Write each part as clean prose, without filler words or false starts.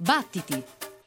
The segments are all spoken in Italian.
Battiti!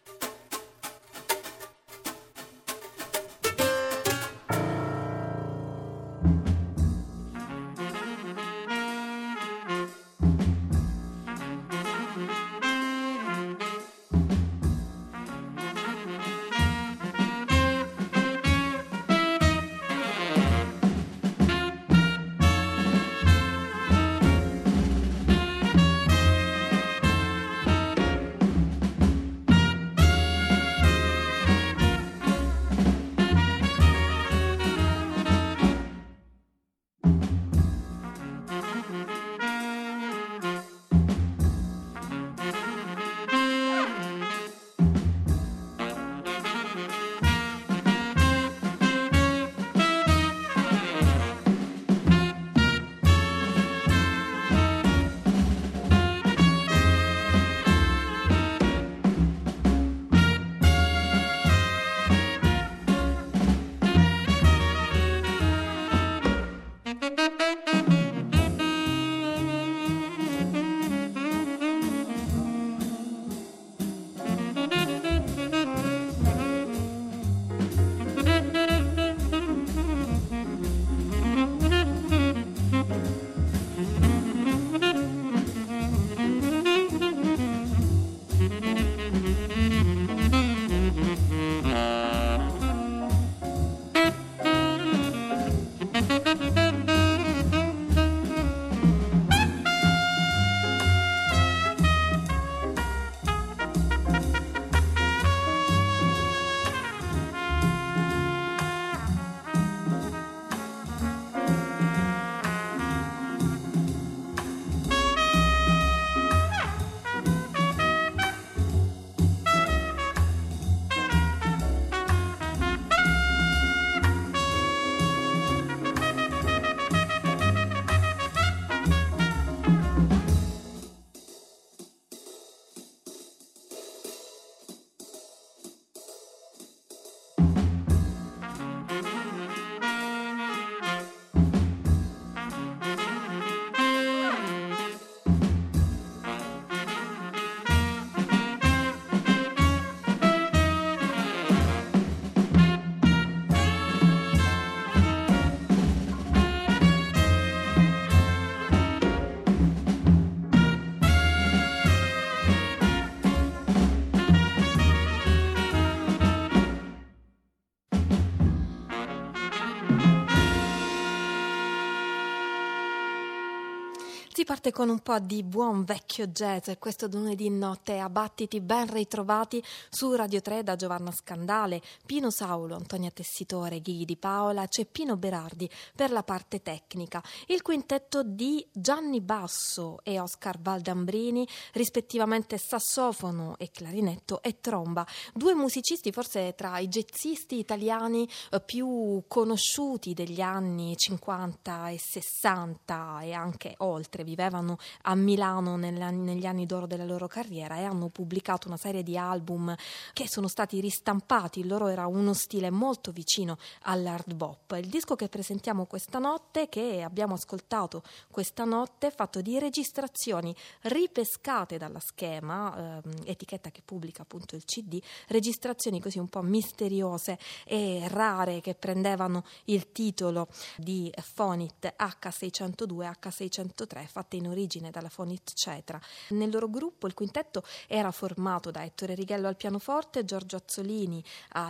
Si parte con un po' di buon vecchio jazz, questo lunedì notte a Battiti, ben ritrovati su Radio 3 da Giovanna Scandale, Pino Saulo, Antonia Tessitore, Ghighi Di Paola, c'è Pino Berardi per la parte tecnica, il quintetto di Gianni Basso e Oscar Valdambrini, rispettivamente sassofono e clarinetto e tromba, due musicisti forse tra i jazzisti italiani più conosciuti degli anni 50 e 60 e anche oltre. Vivevano a Milano negli anni d'oro della loro carriera e hanno pubblicato una serie di album che sono stati ristampati. Il loro era uno stile molto vicino all'hard bop. Il disco che presentiamo questa notte, che abbiamo ascoltato questa notte, è fatto di registrazioni ripescate dalla Schema, etichetta che pubblica appunto il CD, registrazioni così un po' misteriose e rare che prendevano il titolo di Fonit H602, H603, fatte in origine dalla Fonit Cetra. Nel loro gruppo il quintetto era formato da Ettore Righello al pianoforte, Giorgio Azzolini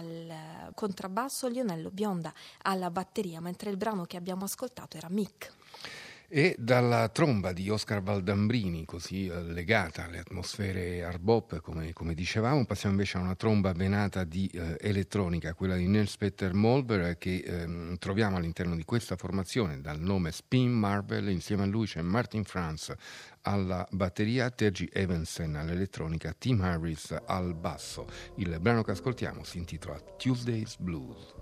al contrabbasso, Lionello Bionda alla batteria, mentre il brano che abbiamo ascoltato era Mick. E dalla tromba di Oscar Valdambrini, così legata alle atmosfere hard bop, come dicevamo, passiamo invece a una tromba venata di elettronica, quella di Nils Petter Molver, che troviamo all'interno di questa formazione dal nome Spin Marvel. Insieme a lui c'è Martin Franz alla batteria, Terji Evensen all'elettronica, Tim Harris al basso. Il brano che ascoltiamo si intitola Tuesday's Blues.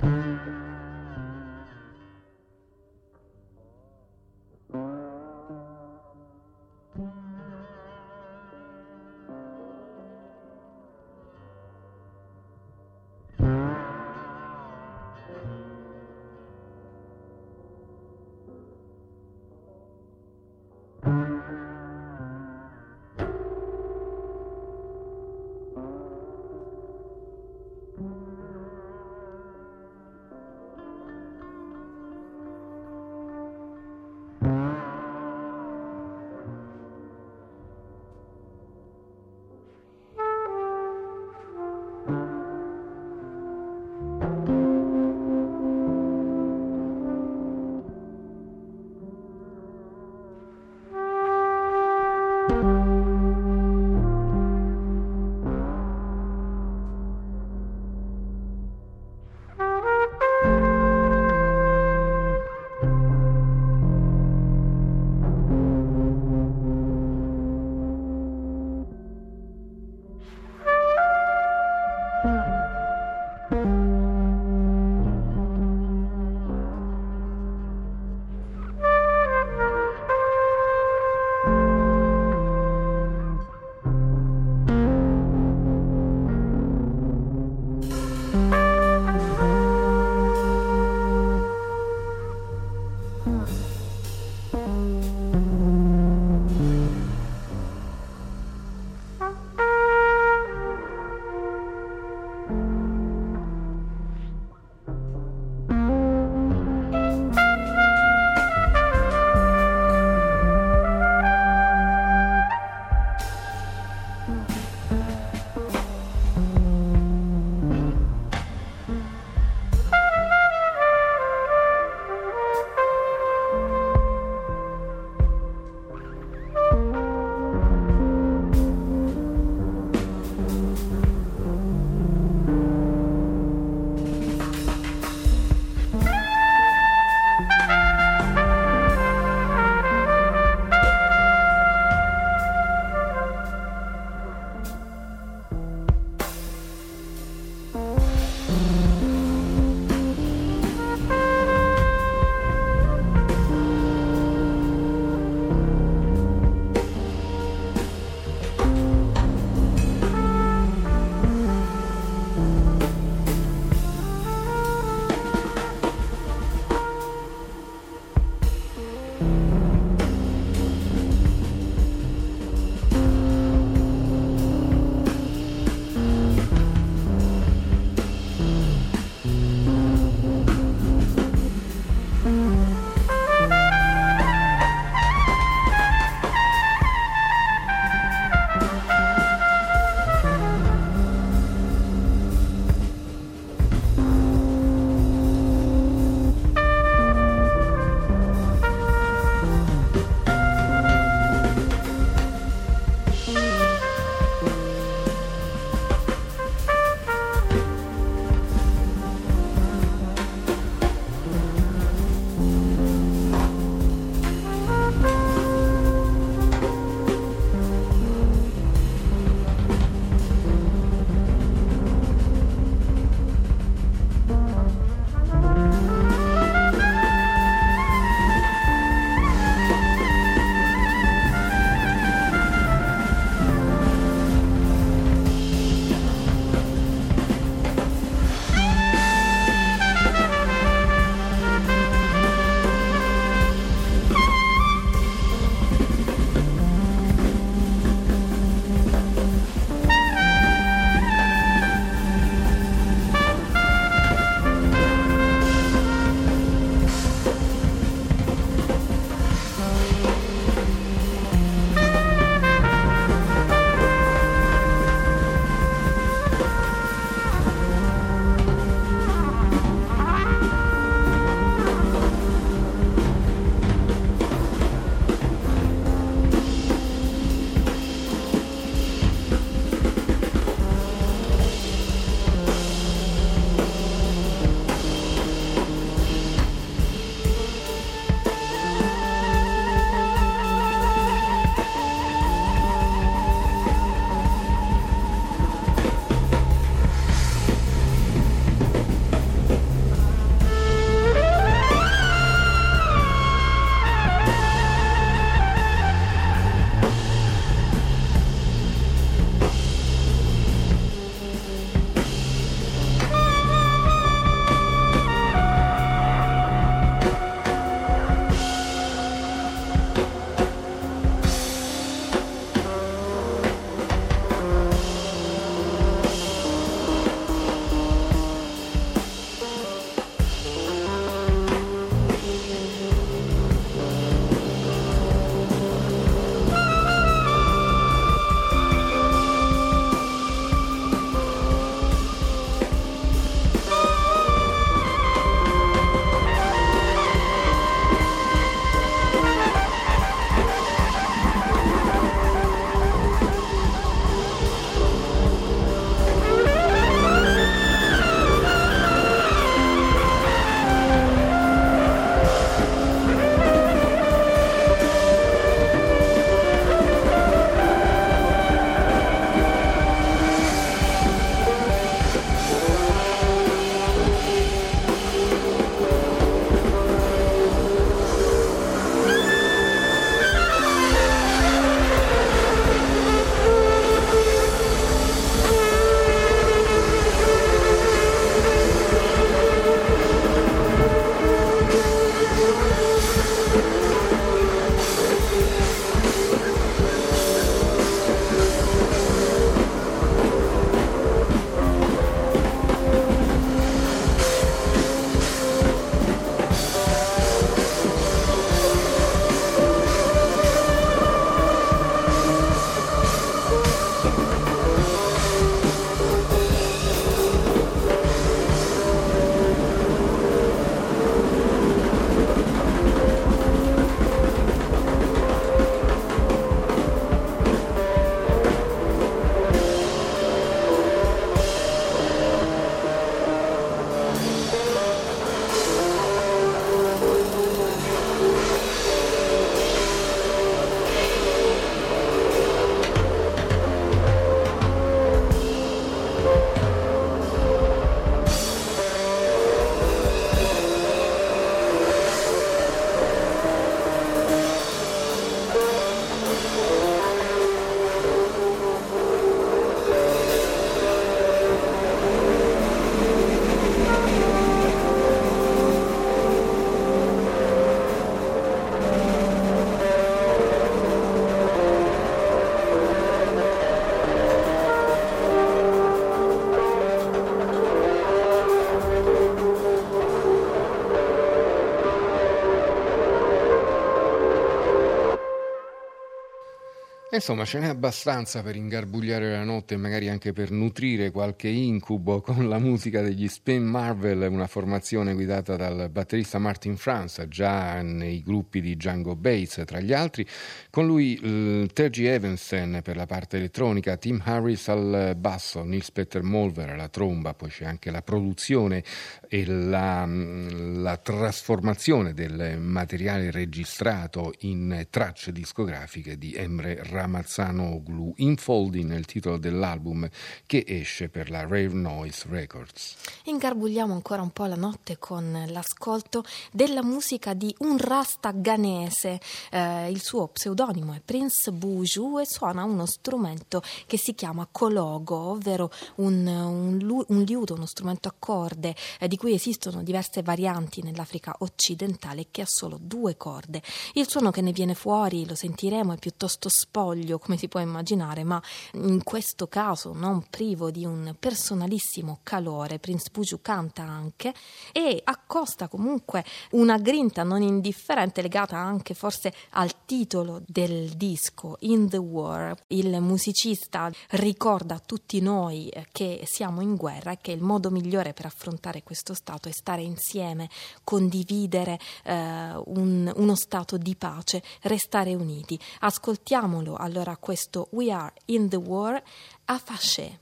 Insomma, ce n'è abbastanza per ingarbugliare la notte e magari anche per nutrire qualche incubo con la musica degli Spin Marvel, una formazione guidata dal batterista Martin Franz, già nei gruppi di Django Bates tra gli altri. Con lui Terji Evensen per la parte elettronica, Tim Harris al basso, Nils Petter Molver alla tromba, poi c'è anche la produzione e la trasformazione del materiale registrato in tracce discografiche di Emre Ramazanoglu. Infolding è il titolo dell'album che esce per la Rave Noise Records. Ingarbugliamo ancora un po' la notte con l'ascolto della musica di un rasta ghanese. Il suo pseudonimo è Prince Buju e suona uno strumento che si chiama kologo, ovvero un liuto, uno strumento a corde di cui esistono diverse varianti nell'Africa occidentale, che ha solo 2 corde. Il suono che ne viene fuori, lo sentiremo, è piuttosto spoglio, come si può immaginare, ma in questo caso non privo di un personalissimo calore. Prince Buju canta anche e accosta comunque una grinta non indifferente, legata anche forse al titolo del disco, In the War. Il musicista ricorda a tutti noi che siamo in guerra e che il modo migliore per affrontare questo stato è stare insieme, condividere uno stato di pace, restare uniti. Ascoltiamolo allora questo We Are in the War a Fâché.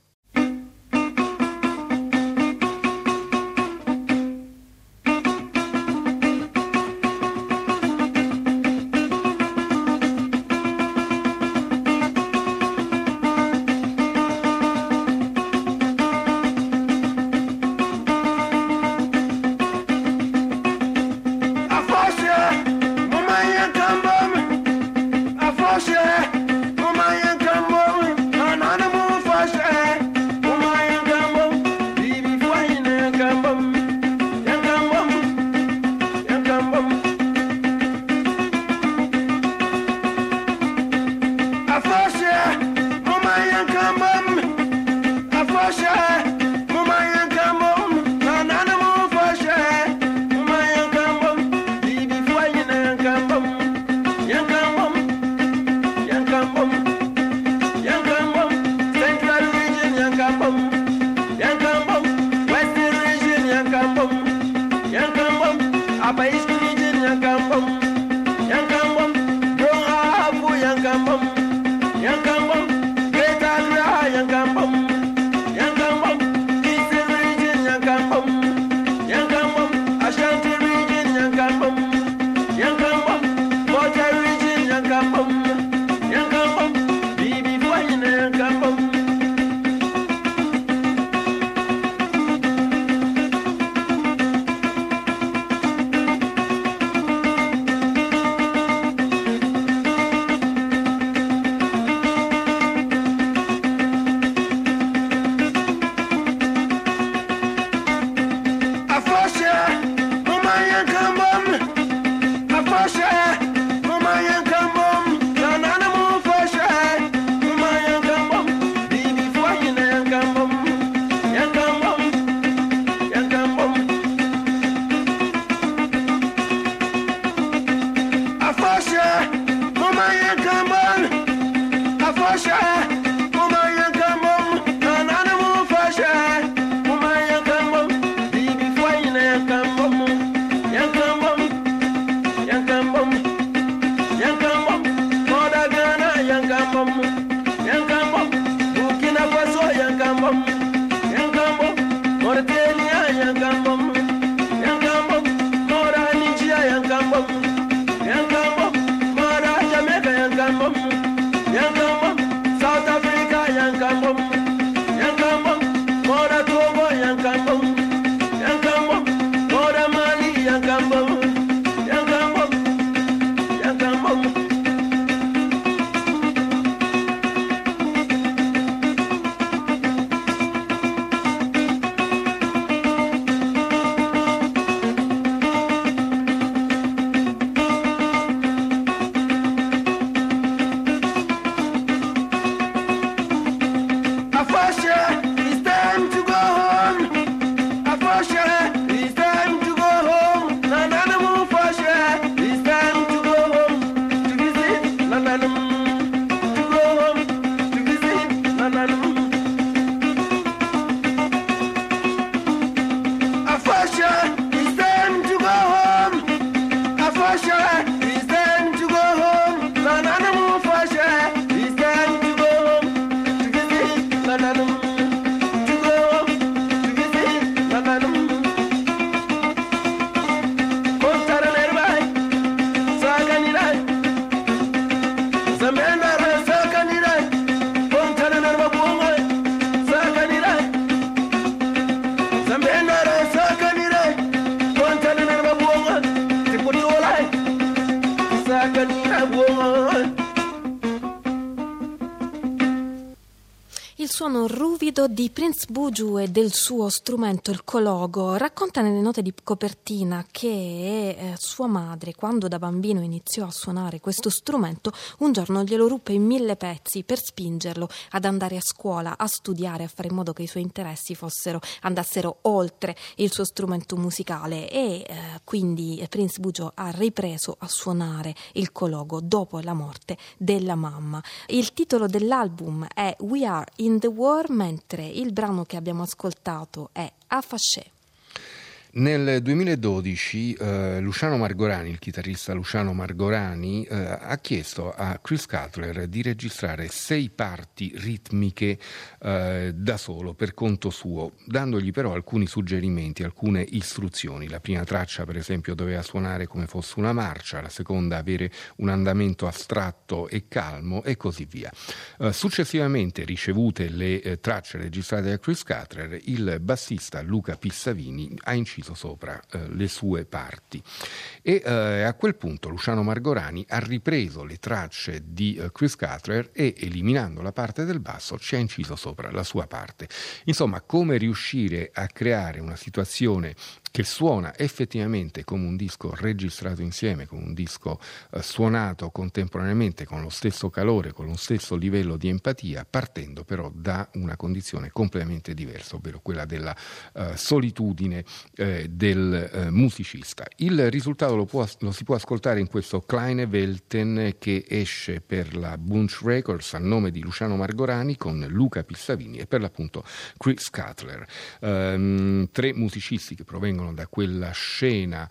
Il suono ruvido di Prince Buju e del suo strumento, il cologo, racconta nelle note di copertina che sua madre, quando da bambino iniziò a suonare questo strumento, un giorno glielo ruppe in 1000 pezzi per spingerlo ad andare a scuola, a studiare, a fare in modo che i suoi interessi andassero oltre il suo strumento musicale e quindi Prince Buju ha ripreso a suonare il cologo dopo la morte della mamma. Il titolo dell'album è We Are in the War, mentre il brano che abbiamo ascoltato è Afashe. Nel 2012 Luciano Margorani, il chitarrista Luciano Margorani, ha chiesto a Chris Cutler di registrare 6 parti ritmiche da solo, per conto suo, dandogli però alcuni suggerimenti, alcune istruzioni. La prima traccia, per esempio, doveva suonare come fosse una marcia, la seconda avere un andamento astratto e calmo e così via. Successivamente, ricevute le tracce registrate da Chris Cutler, il bassista Luca Pissavini ha inciso sopra le sue parti e a quel punto Luciano Margorani ha ripreso le tracce di Chris Cutler e, eliminando la parte del basso, ci ha inciso sopra la sua parte. Insomma, come riuscire a creare una situazione che suona effettivamente come un disco registrato insieme, come un disco suonato contemporaneamente, con lo stesso calore, con lo stesso livello di empatia, partendo però da una condizione completamente diversa, ovvero quella della solitudine del musicista. Il risultato lo si può ascoltare in questo Kleine Welten che esce per la Bunch Records a nome di Luciano Margorani con Luca Pissavini e per l'appunto Chris Cutler. 3 musicisti che provengono da quella scena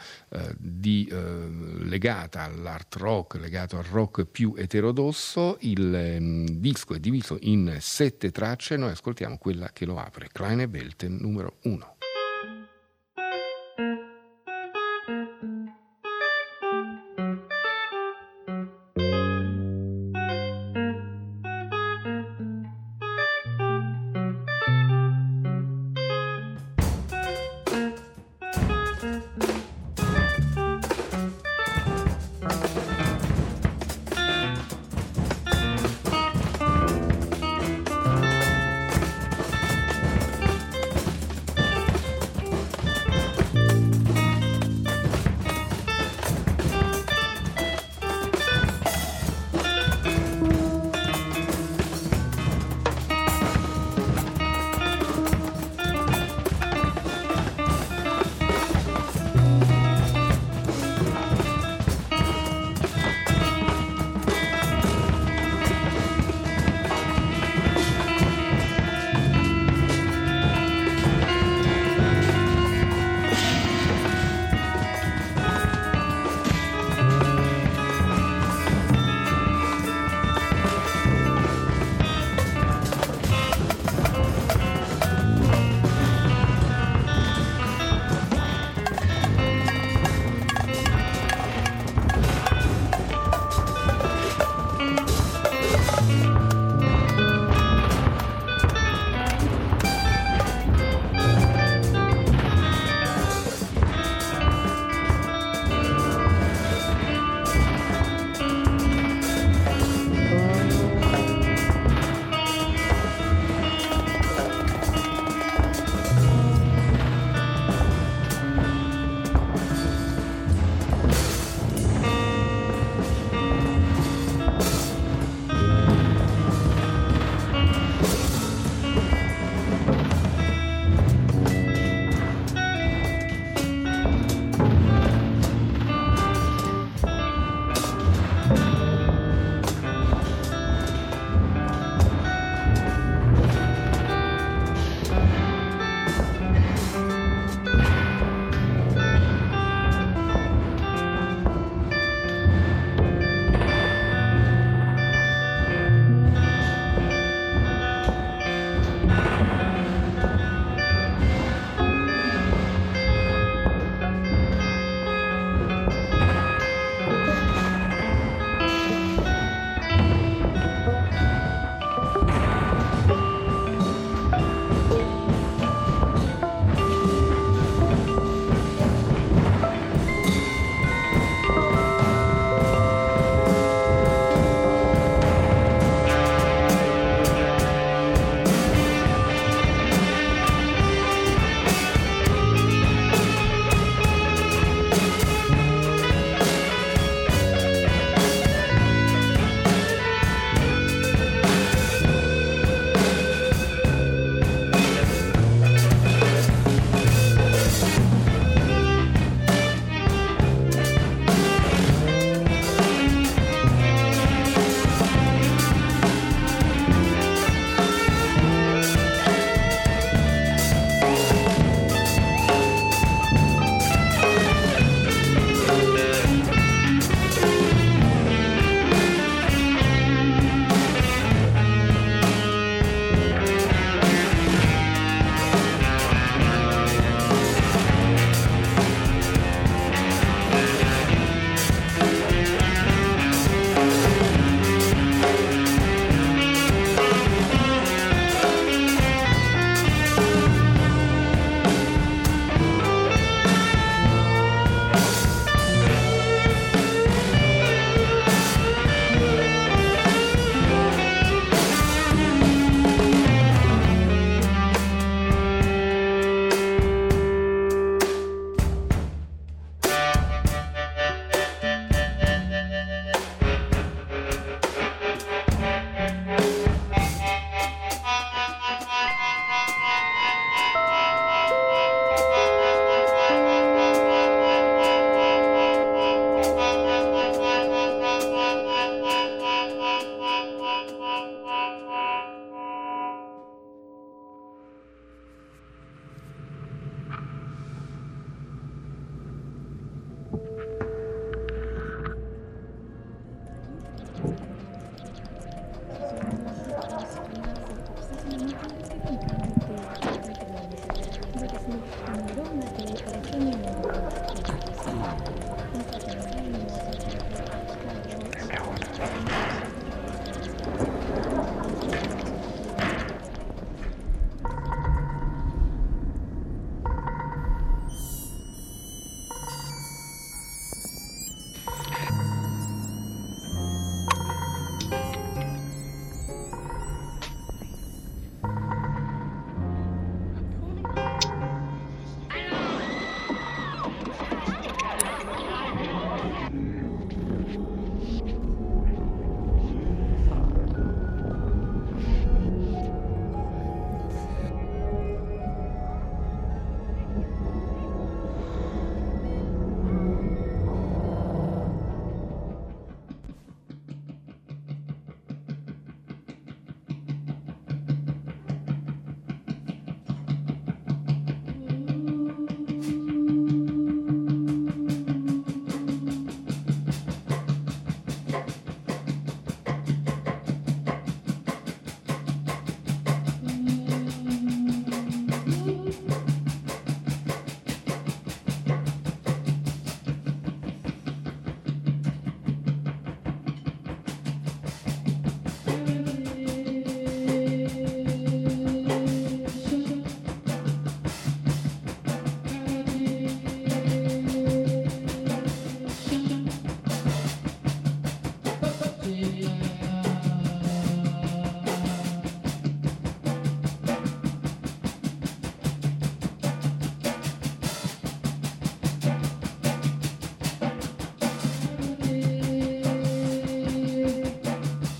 legata all'art rock, legato al rock più eterodosso. Il disco è diviso in 7 tracce e noi ascoltiamo quella che lo apre, Kleine Welten numero 1.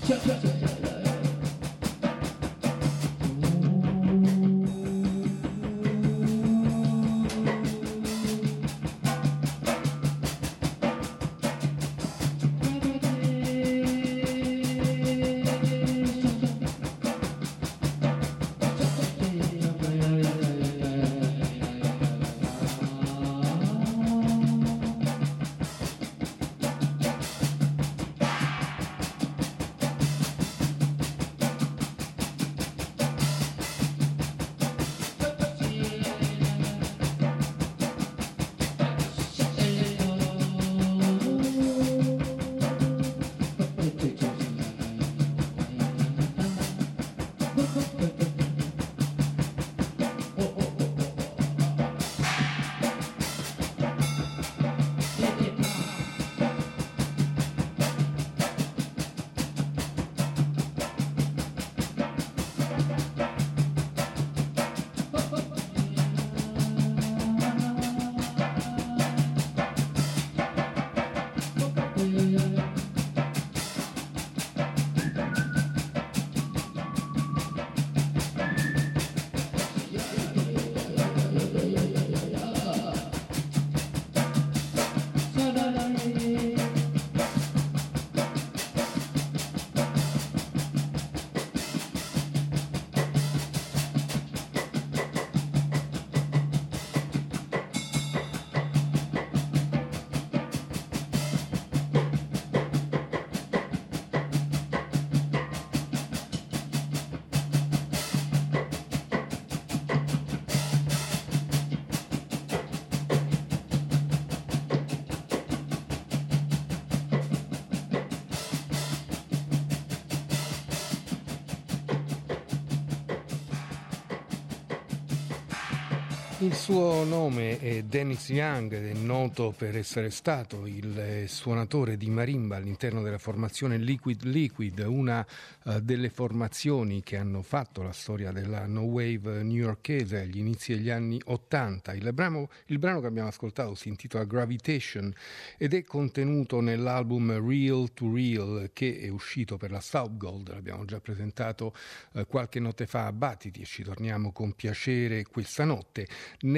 Il suo nome è Dennis Young ed è noto per essere stato il suonatore di marimba all'interno della formazione Liquid Liquid, una delle formazioni che hanno fatto la storia della no wave newyorkese agli inizi degli anni 80. Il brano che abbiamo ascoltato si intitola Gravitation ed è contenuto nell'album Real to Real che è uscito per la South Gold. L'abbiamo già presentato qualche notte fa a Battiti e ci torniamo con piacere questa notte.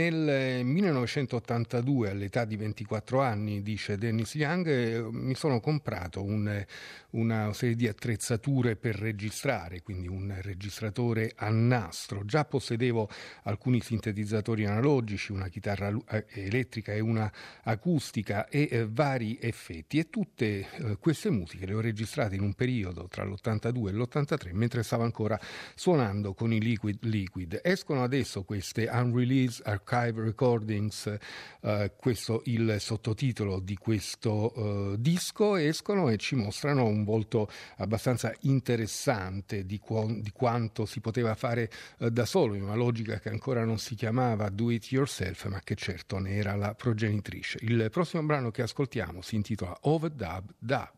Nel 1982, all'età di 24 anni, dice Dennis Young, mi sono comprato una serie di attrezzature per registrare, quindi un registratore a nastro. Già possedevo alcuni sintetizzatori analogici, una chitarra elettrica e una acustica e vari effetti, e tutte queste musiche le ho registrate in un periodo tra l'82 e l'83 mentre stavo ancora suonando con i Liquid Liquid. Escono adesso queste Unreleased Archive Recordings, questo il sottotitolo di questo disco. Escono e ci mostrano un volto abbastanza interessante di quanto si poteva fare da solo, in una logica che ancora non si chiamava do it yourself, ma che certo ne era la progenitrice. Il prossimo brano che ascoltiamo si intitola Overdub Dub.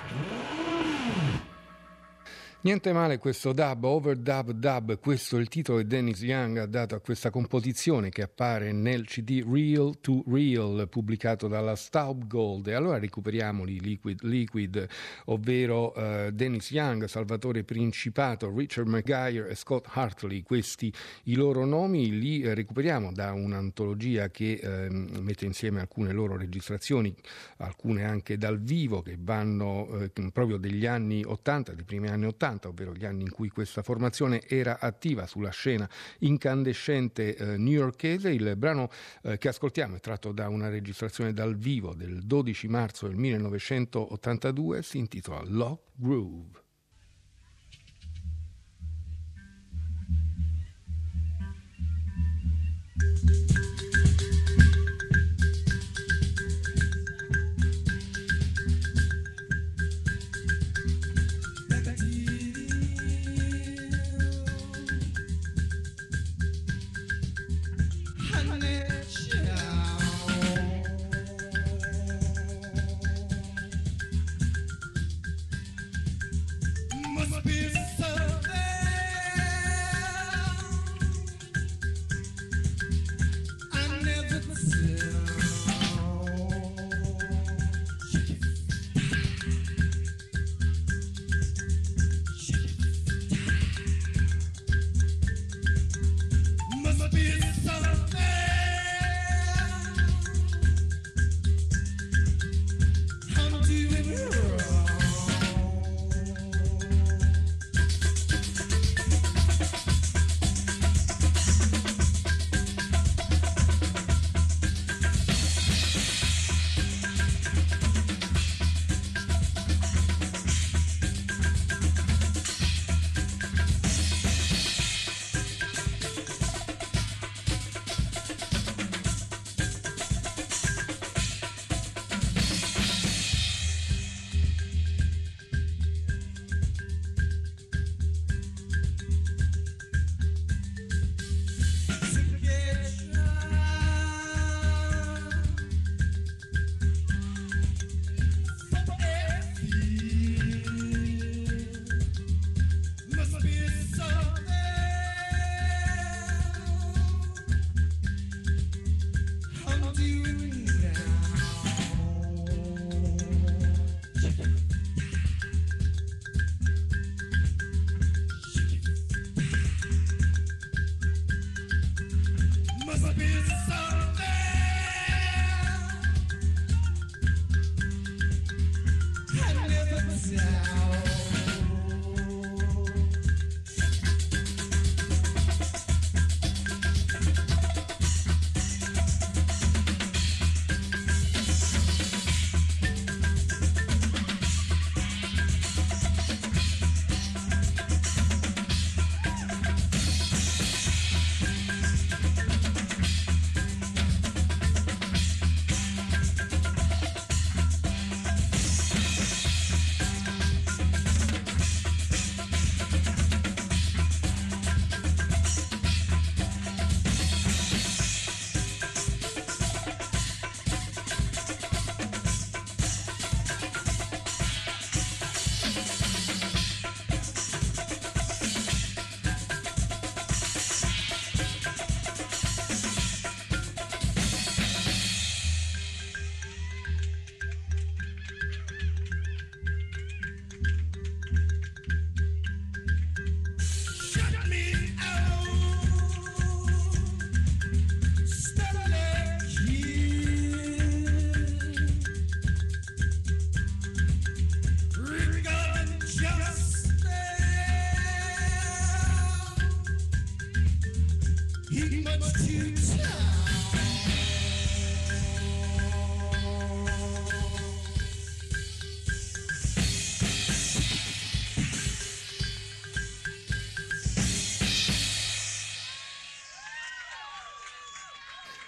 Niente male questo dub, overdub dub, questo è il titolo che Dennis Young ha dato a questa composizione che appare nel CD Real to Real pubblicato dalla Staub Gold. E allora recuperiamoli Liquid, ovvero Dennis Young, Salvatore Principato, Richard Maguire e Scott Hartley, questi i loro nomi, li recuperiamo da un'antologia che mette insieme alcune loro registrazioni, alcune anche dal vivo, che vanno proprio degli anni 80, dei primi anni 80, ovvero gli anni in cui questa formazione era attiva sulla scena incandescente newyorkese. Il brano che ascoltiamo è tratto da una registrazione dal vivo del 12 marzo del 1982, si intitola Lock Groove.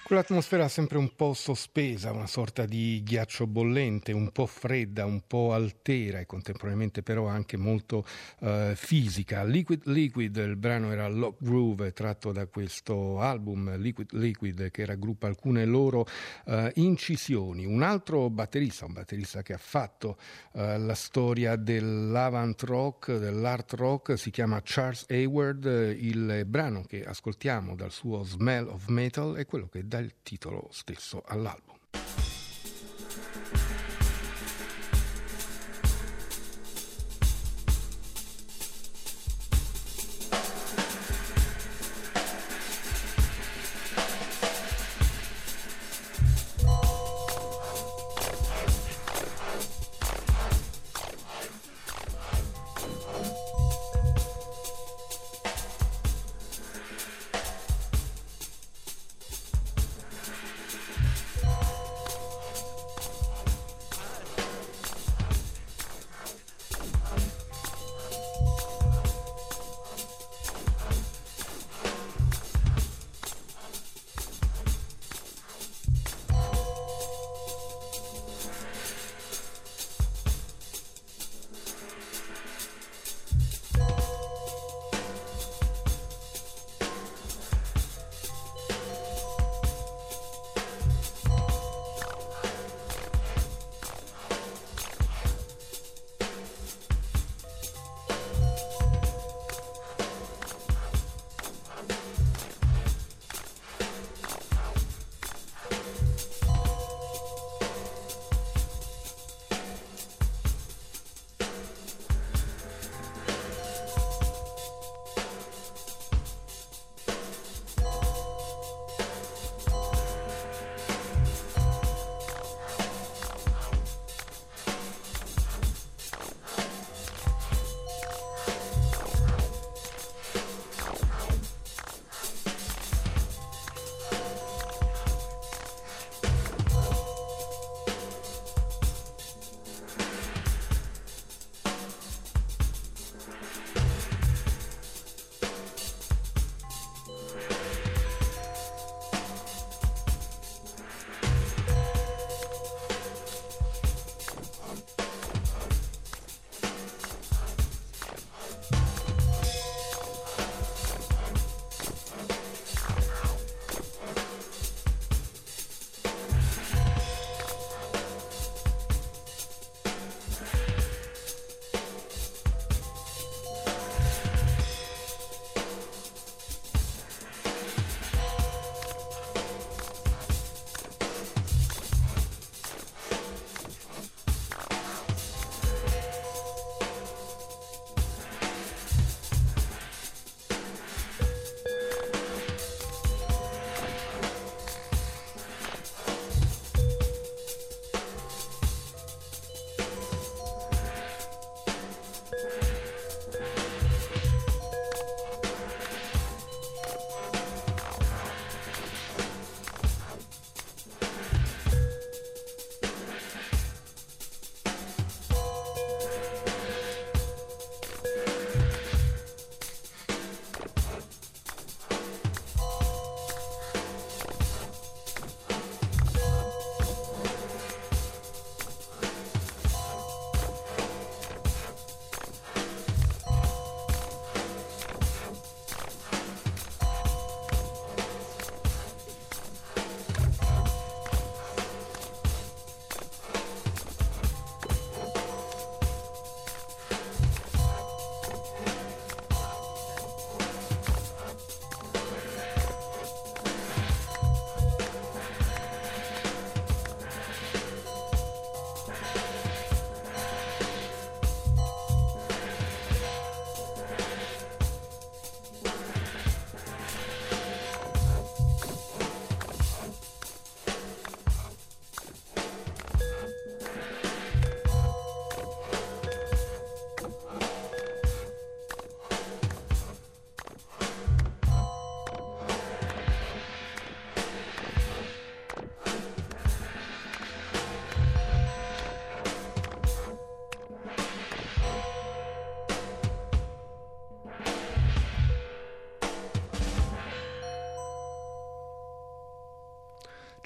Quell'atmosfera sempre un po' sospesa, una sorta di ghiaccio bollente, un po' fredda, un po' altera e contemporaneamente però anche molto fisica. Liquid Liquid, il brano era Lock Groove, tratto da questo album Liquid Liquid che raggruppa alcune loro incisioni. Un altro batterista, un batterista che ha fatto la storia dell'avant rock, dell'art rock, si chiama Charles Hayward. Il brano che ascoltiamo dal suo Smell of Metal è quello che dà il titolo stesso all'album.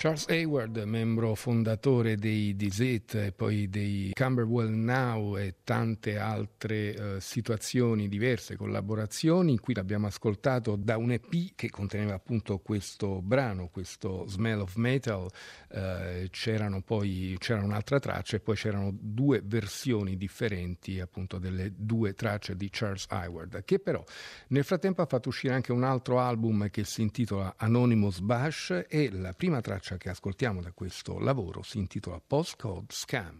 Charles Hayward, membro fondatore dei Dizet e poi dei Camberwell Now e tante altre situazioni diverse, collaborazioni. Qui l'abbiamo ascoltato da un EP che conteneva appunto questo brano, questo Smell of Metal. C'era un'altra traccia e poi c'erano due versioni differenti appunto delle due tracce di Charles Hayward, che però nel frattempo ha fatto uscire anche un altro album che si intitola Anonymous Bush, e la prima traccia che ascoltiamo da questo lavoro si intitola Postcode Scam.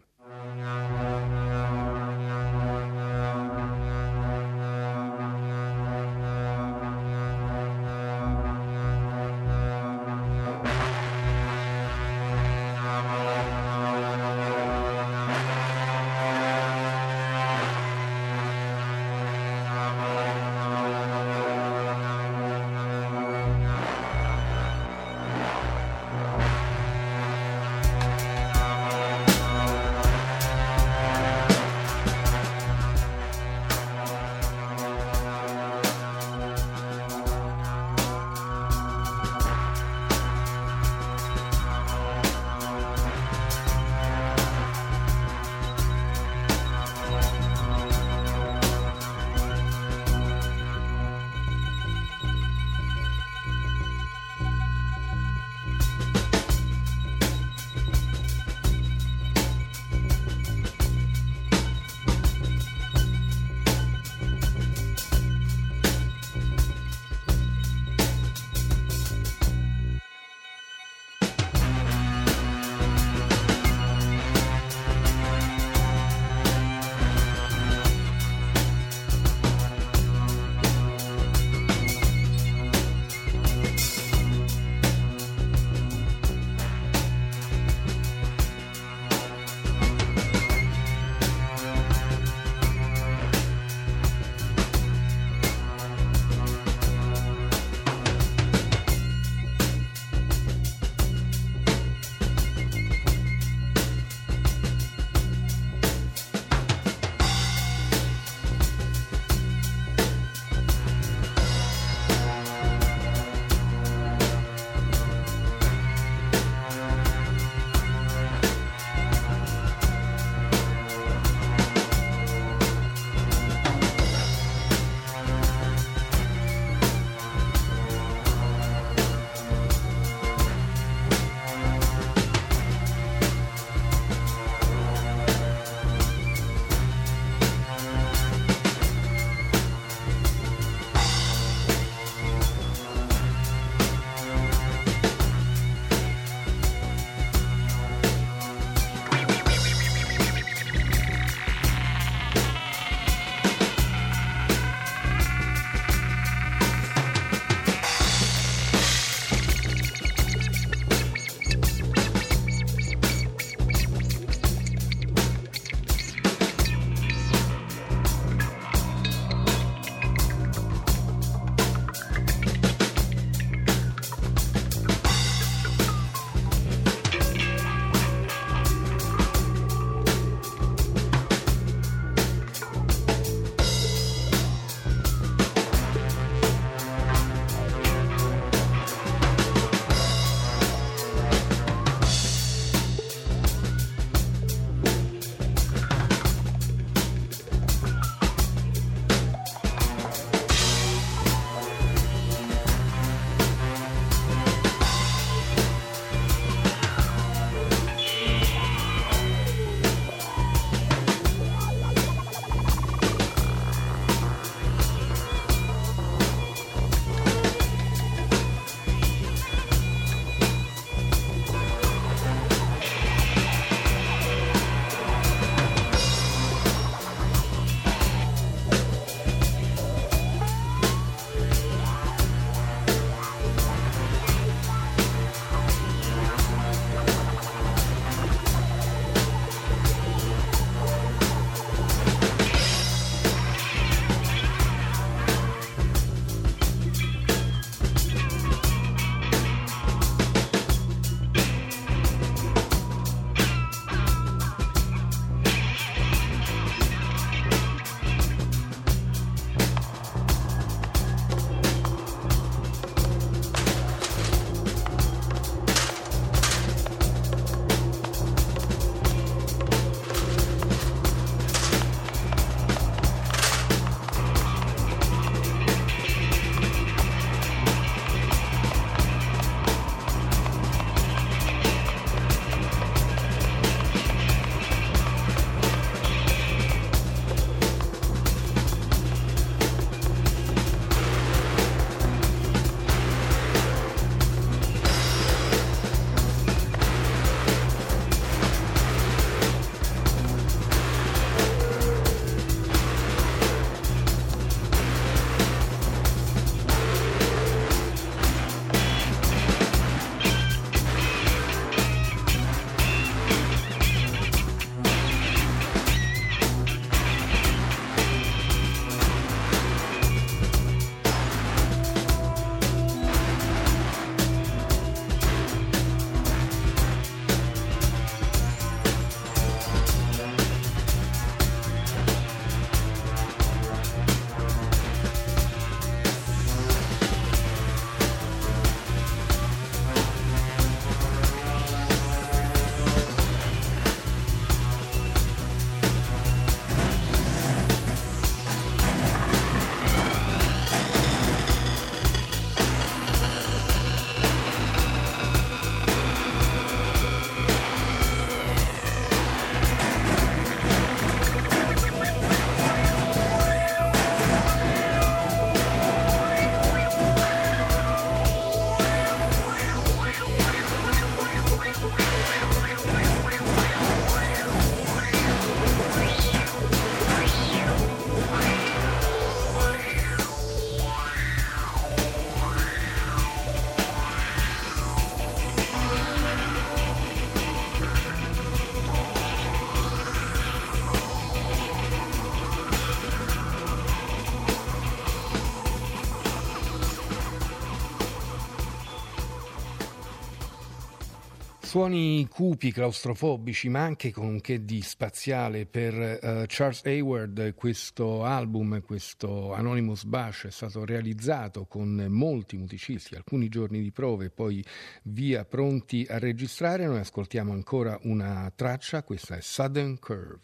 Suoni cupi, claustrofobici, ma anche con un che di spaziale per Charles Hayward. Questo album, questo Anonymous Bush, è stato realizzato con molti musicisti, alcuni giorni di prove, poi via pronti a registrare. Noi ascoltiamo ancora una traccia, questa è Sudden Curve.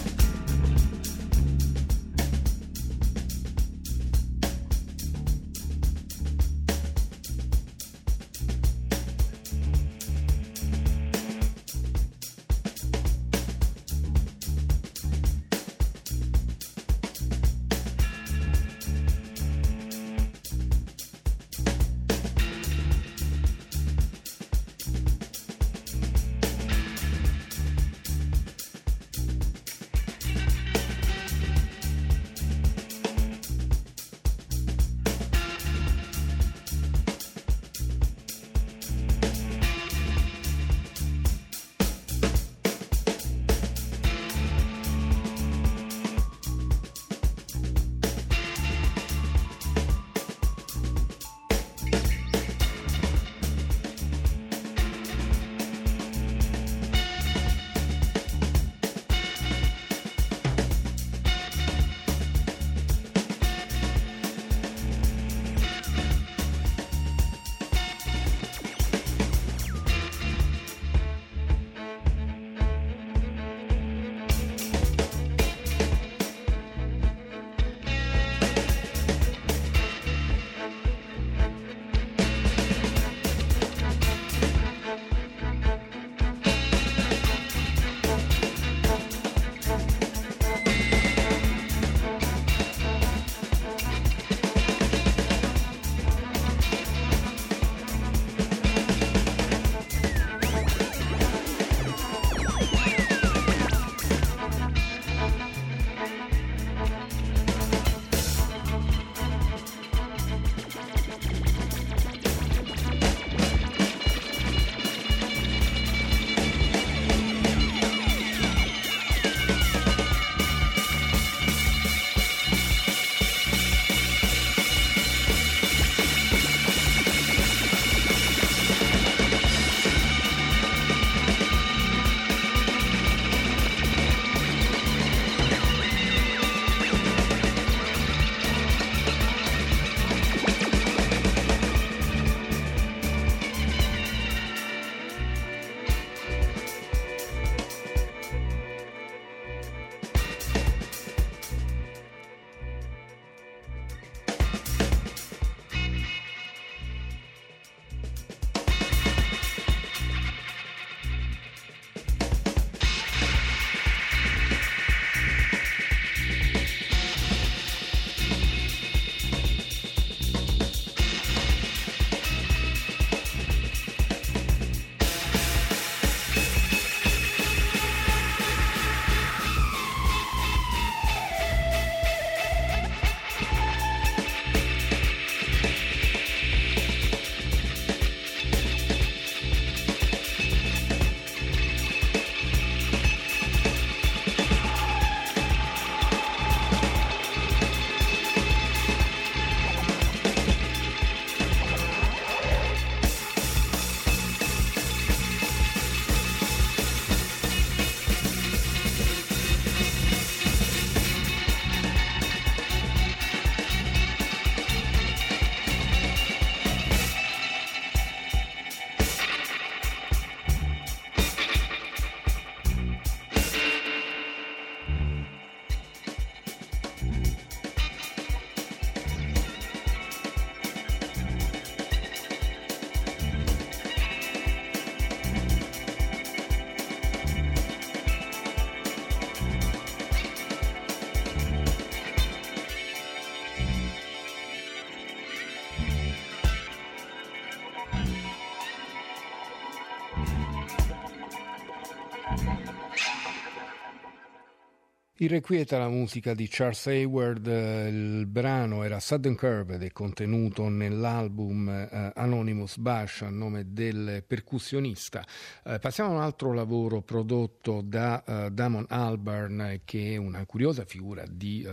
Irrequieta la musica di Charles Hayward, il brano era Sudden Curve ed è contenuto nell'album Anonymous Bush a nome del percussionista. Passiamo a un altro lavoro prodotto da Damon Albarn, che è una curiosa figura di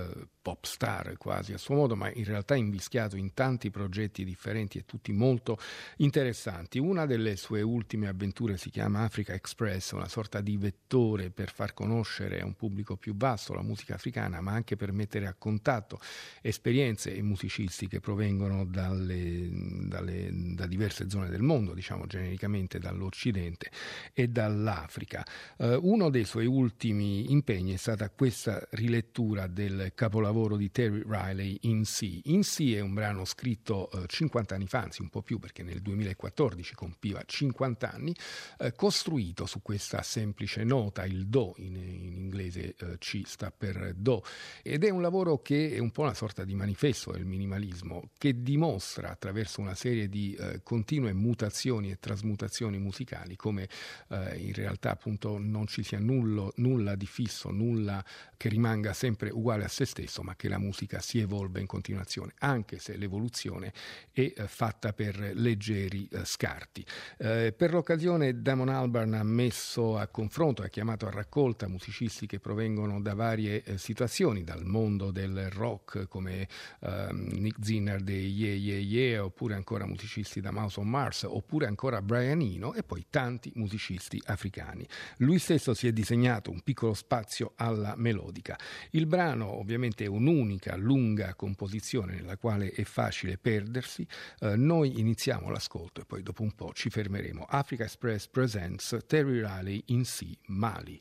pop star quasi a suo modo, ma in realtà invischiato in tanti progetti differenti e tutti molto interessanti. Una delle sue ultime avventure si chiama Africa Express, una sorta di vettore per far conoscere a un pubblico più vasto la musica africana, ma anche per mettere a contatto esperienze e musicisti che provengono da diverse zone del mondo, diciamo genericamente dall'Occidente e dall'Africa. Uno dei suoi ultimi impegni è stata questa rilettura del capolavoro di Terry Riley, In Sea. In Sea è un brano scritto 50 anni fa, anzi un po' più perché nel 2014 compiva 50 anni, costruito su questa semplice nota, il Do, in inglese C sta per Do, ed è un lavoro che è un po' una sorta di manifesto del minimalismo, che dimostra attraverso una serie di continue mutazioni e trasmutazioni musicali come in realtà appunto non ci sia nulla di fisso, nulla che rimanga sempre uguale a se stesso, ma che la musica si evolve in continuazione, anche se l'evoluzione è fatta per leggeri scarti. Per l'occasione Damon Albarn ha messo a confronto, ha chiamato a raccolta musicisti che provengono da varie situazioni, dal mondo del rock come Nick Zinner dei Yeah Yeah Yeah, oppure ancora musicisti da Mouse on Mars, oppure ancora Brian Eno, e poi tanti musicisti africani. Lui stesso si è disegnato un piccolo spazio alla melodica. Il brano ovviamente è un'unica lunga composizione nella quale è facile perdersi. Noi iniziamo l'ascolto e poi dopo un po' ci fermeremo. Africa Express presents Terry Riley, In Sea, Mali.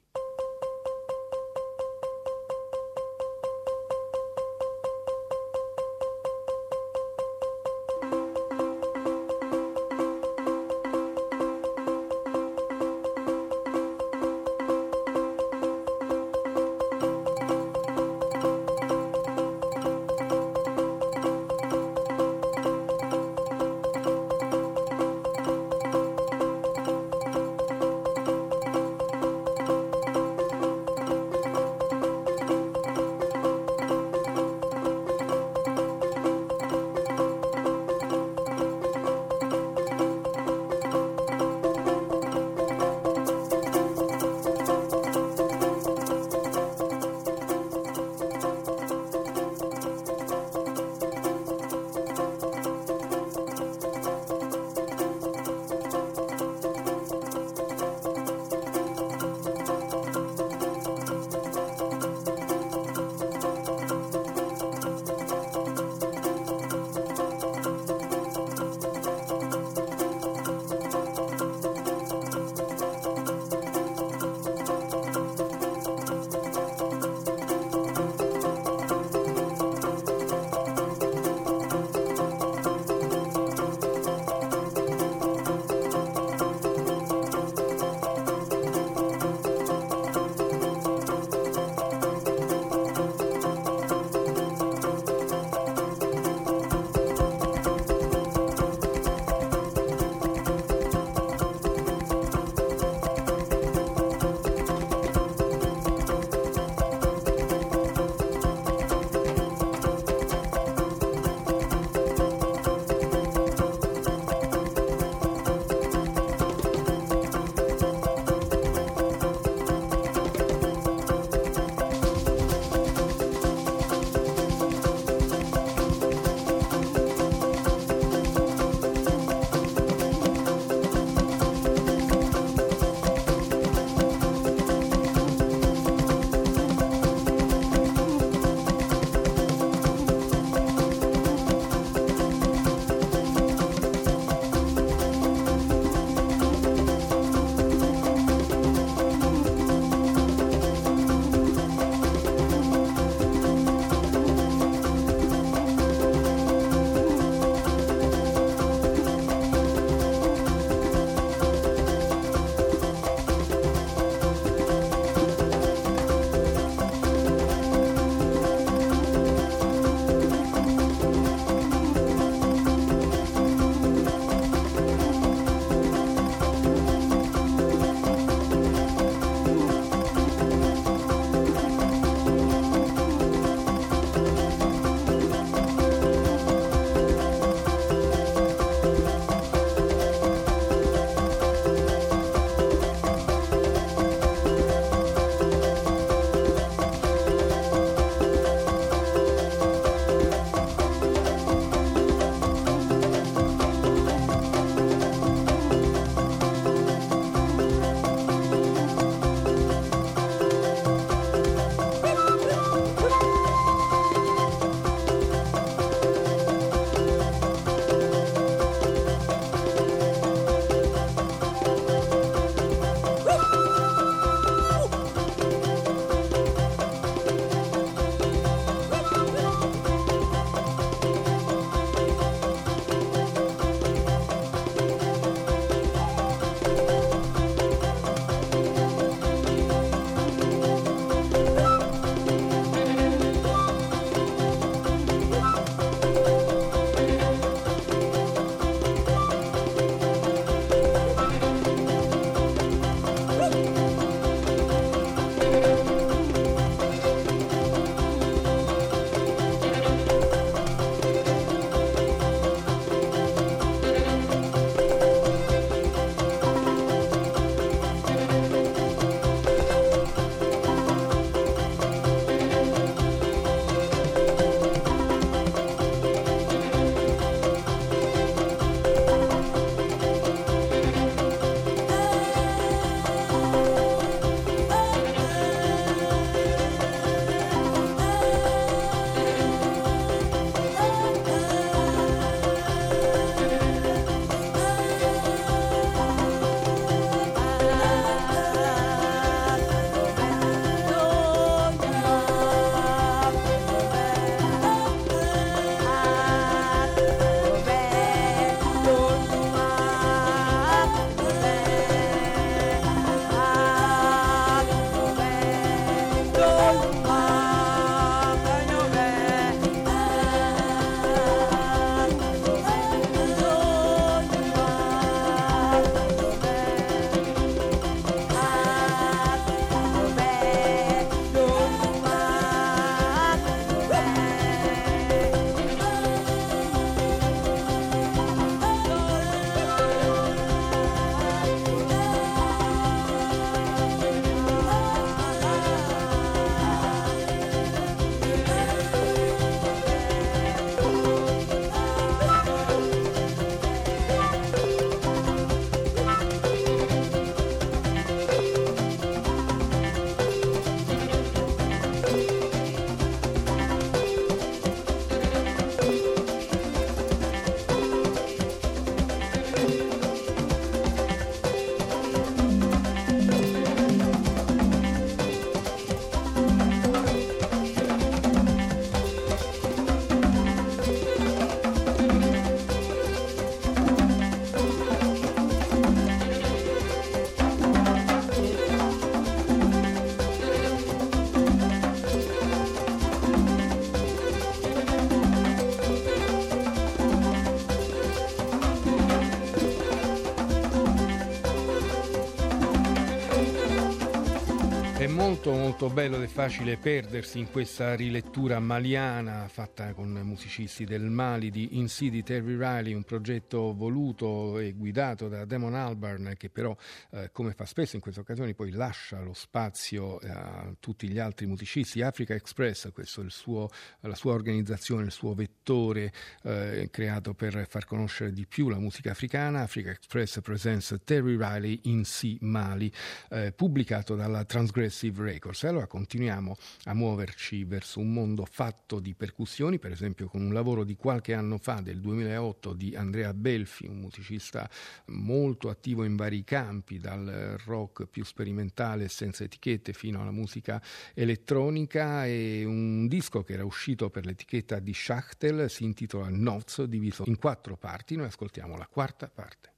molto molto bello ed è facile perdersi in questa rilettura maliana fatta con musicisti del Mali di In C di Terry Riley, un progetto voluto e guidato da Damon Albarn, che però come fa spesso in queste occasioni poi lascia lo spazio a tutti gli altri musicisti. Africa Express, questo è la sua organizzazione, il suo vettore creato per far conoscere di più la musica africana. Africa Express presents Terry Riley In C Mali, pubblicato dalla Transgressive Records. E allora continuiamo a muoverci verso un mondo fatto di percussioni, per esempio con un lavoro di qualche anno fa, del 2008, di Andrea Belfi, un musicista molto attivo in vari campi, dal rock più sperimentale senza etichette fino alla musica elettronica, e un disco che era uscito per l'etichetta di Schachtel si intitola Noz, diviso in 4 parti. Noi ascoltiamo la quarta parte.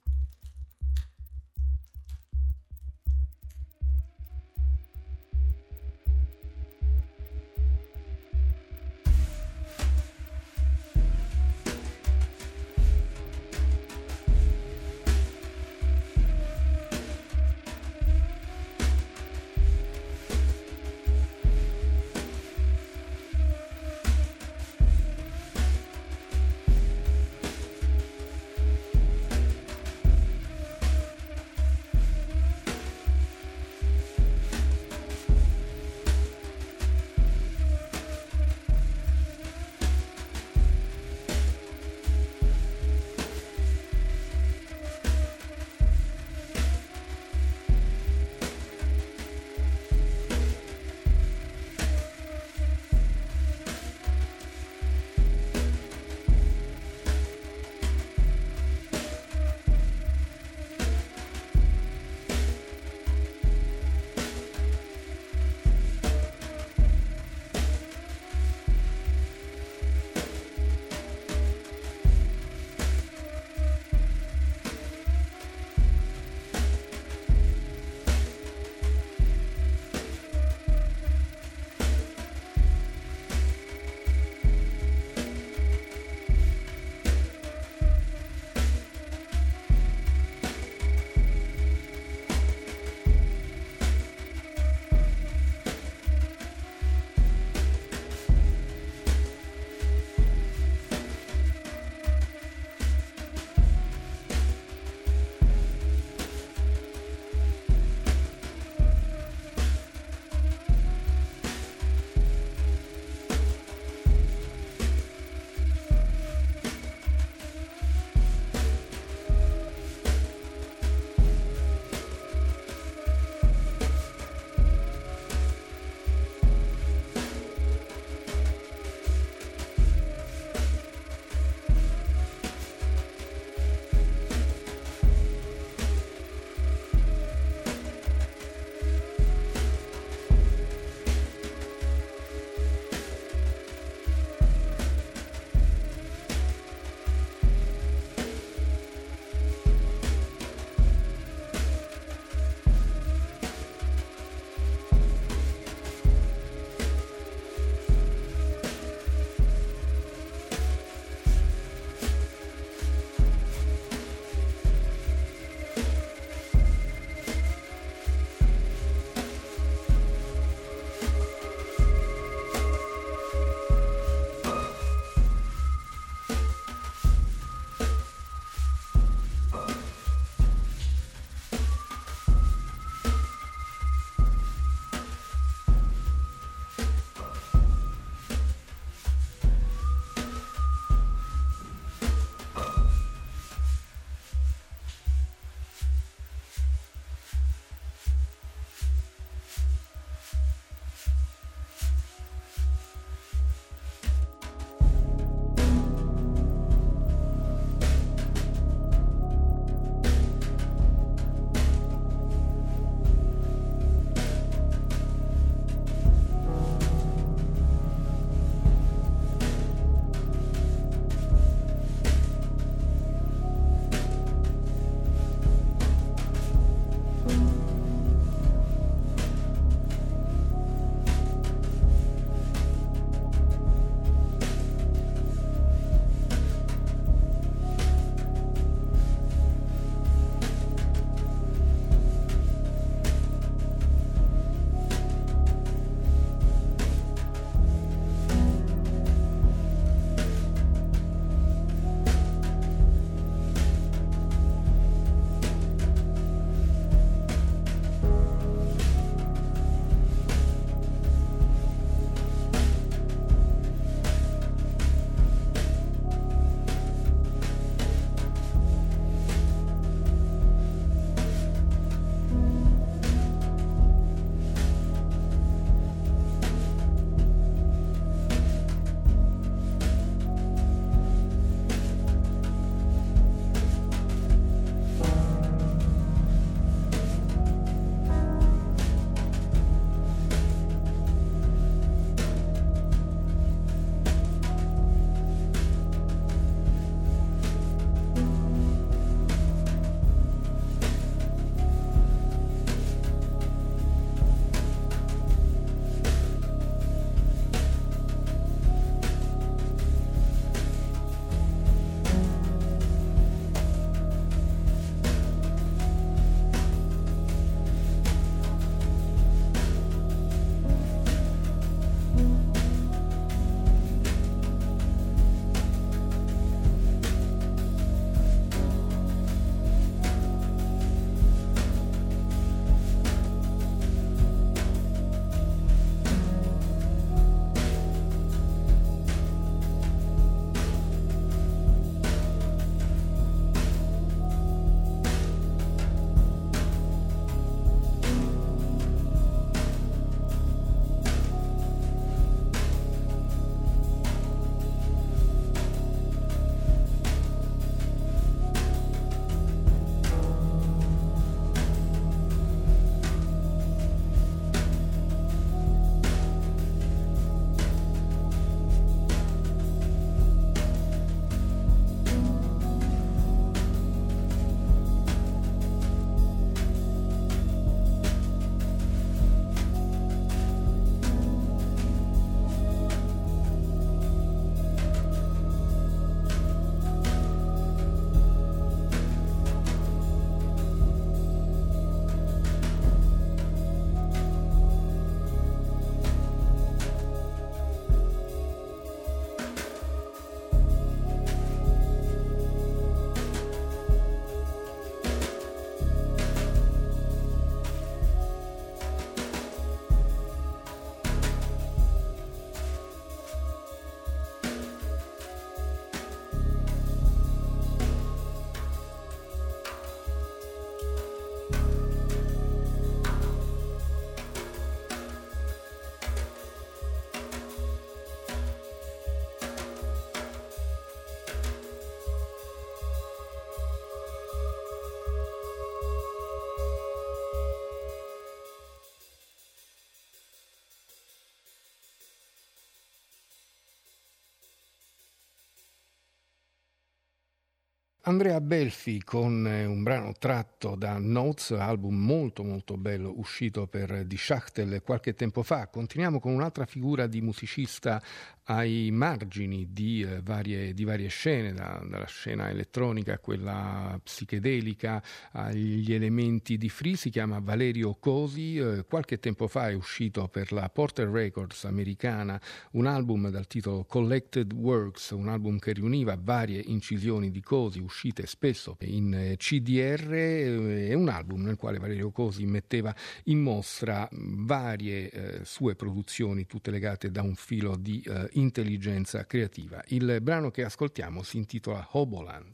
Andrea Belfi con un brano tratto da Notes, album molto molto bello uscito per Die Schachtel qualche tempo fa. Continuiamo con un'altra figura di musicista ai margini di varie scene, dalla scena elettronica a quella psichedelica, agli elementi di free. Si chiama Valerio Cosi. Qualche tempo fa è uscito per la Porter Records americana un album dal titolo Collected Works, un album che riuniva varie incisioni di Cosi uscite spesso in CDR. È un album nel quale Valerio Cosi metteva in mostra varie sue produzioni, tutte legate da un filo di intelligenza creativa. Il brano che ascoltiamo si intitola Hoboland.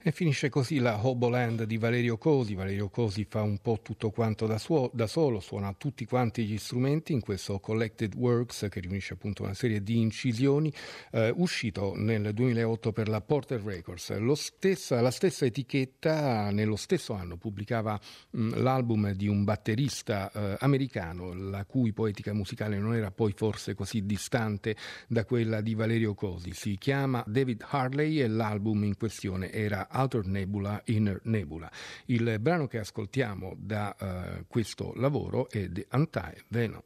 E finisce così la Hoboland di Valerio Cosi. Valerio Cosi fa un po' tutto quanto da solo, suona tutti quanti gli strumenti in questo Collected Works che riunisce appunto una serie di incisioni, uscito nel 2008 per la Porter Records. La stessa etichetta nello stesso anno pubblicava l'album di un batterista americano, la cui poetica musicale non era poi forse così distante da quella di Valerio Cosi. Si chiama David Harley e l'album in questione era Outer Nebula, Inner Nebula. Il brano che ascoltiamo da questo lavoro è The Anti-Venom.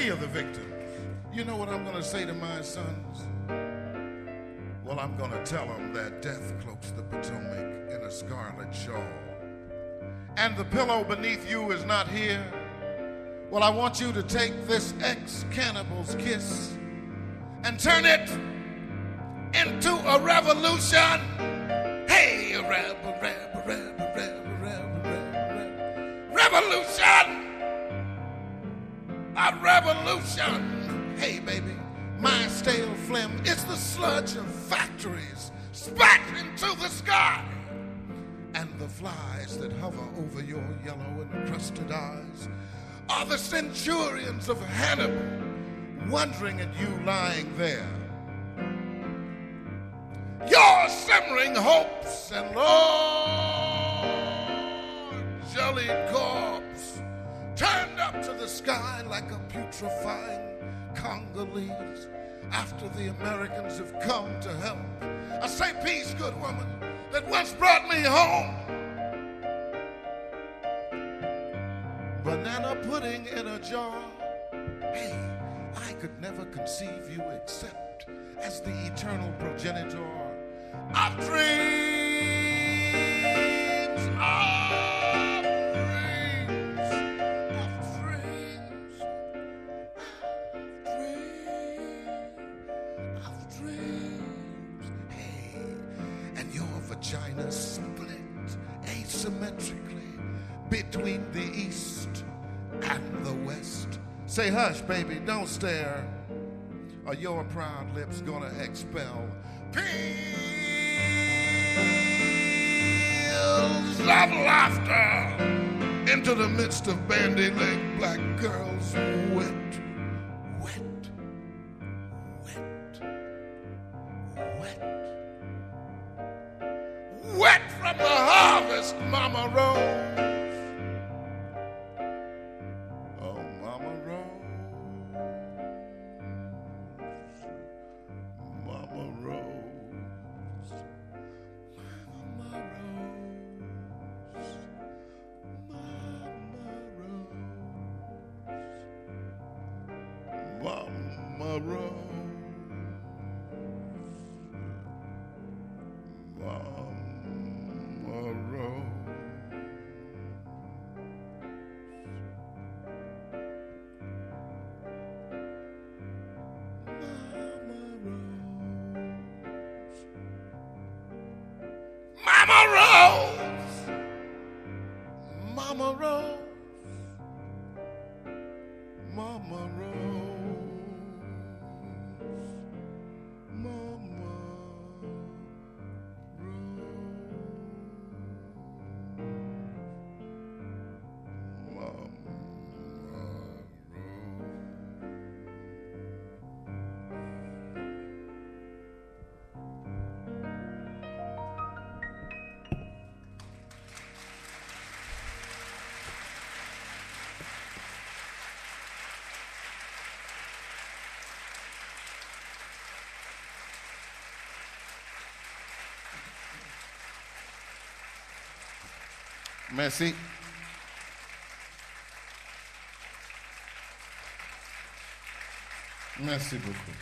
we are the victims. You know what I'm going to say to my sons? Well, I'm going to tell them that death cloaks the Potomac in a scarlet shawl. And the pillow beneath you is not here. Well, I want you to take this ex-cannibal's kiss and turn it into a revolution. Hey, revolution! A revolution! Hey, baby, my stale phlegm, it's the sludge of factories spat into the sky. And the flies that hover over your yellow and crusted eyes are the centurions of Hannibal, wondering at you lying there. Your simmering hopes and Lord jellied corpse turned up to the sky like a putrefying Congolese after the Americans have come to help. I say peace, good woman, that once brought me home. Banana pudding in a jar. Hey, I could never conceive you except as the eternal progenitor of dreams, of dreams, of dreams, of dreams. Hey, and your vagina split asymmetrically between the east and the west. Say hush, baby, don't stare, or your proud lips gonna expel peals of laughter into the midst of bandy-legged black girls, wet, wet, wet, wet, wet from the harvest, Mama Rose. Merci. Merci beaucoup.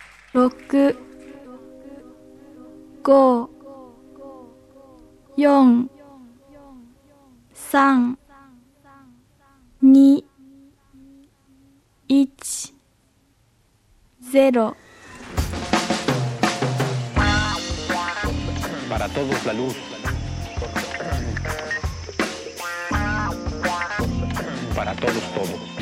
6、5、4、3、2、1、0. Para todos la luz. Para todos todo.